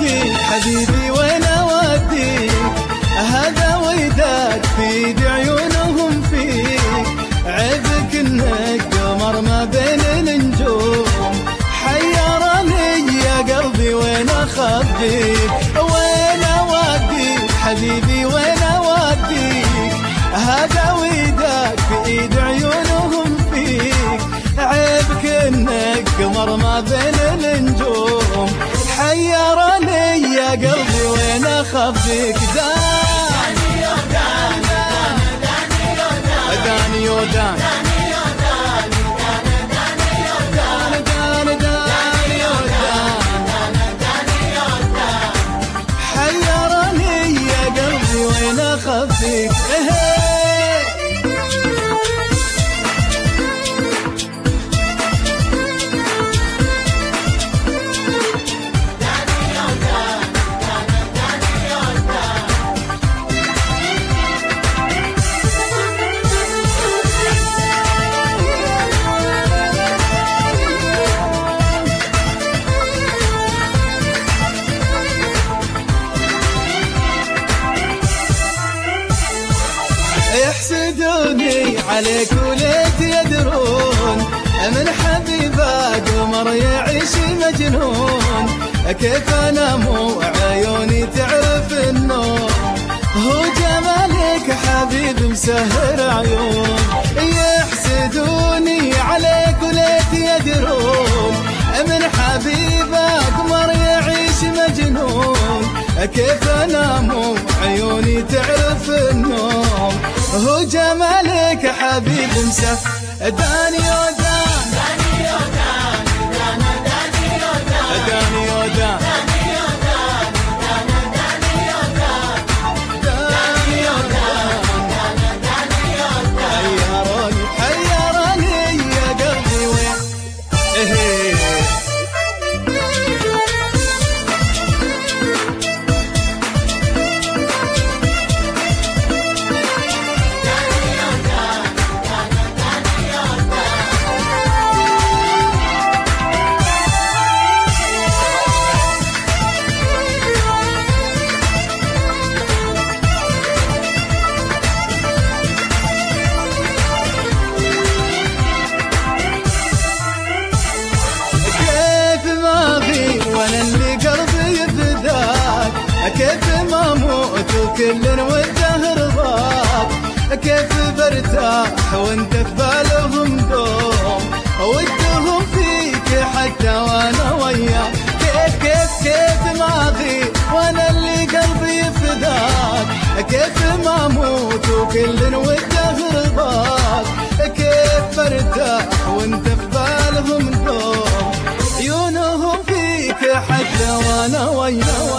اوديك حبيبي وين اوديك، هذا وداد في ايد عيونهم فيك، عيبك انك قمر ما بين النجوم، حيرني يا قلبي وين اخبيك، وين اوديك حبيبي وين اوديك، هذا وداد في ايد عيونهم فيك، عيبك انك قمر ما بين النجوم، حيرني يا قلبي وين اخبيك. داني ودان حيرني يا قلبي وين اخبيك. يحسدوني عليك وليت يدرون، من حبيبه قمر يعيش مجنون، كيف انام وعيوني تعرف النوم، هو جمالك حبيب مسهر عيون، يحسدوني عليك وليت يدرون، من حبيبه قمر يعيش مجنون، كيف انام وعيوني تعرف النوم، هو جمالك حبيب مسهر. داني ودان داني ودان داني ودان حيرني يا قلبي وين. كيف ما موت وكل والدهر ضاق، كيف برتاح وانت في بالهم دوم، ودهم فيك حتى وانا وياك، كيف ما اغيب وانا اللي قلبي فداك، كيف ما موت وكل والدهر ضاق، كيف برتاح وانت في بالهم دوم، عيونهم فيك حتى وانا وياك.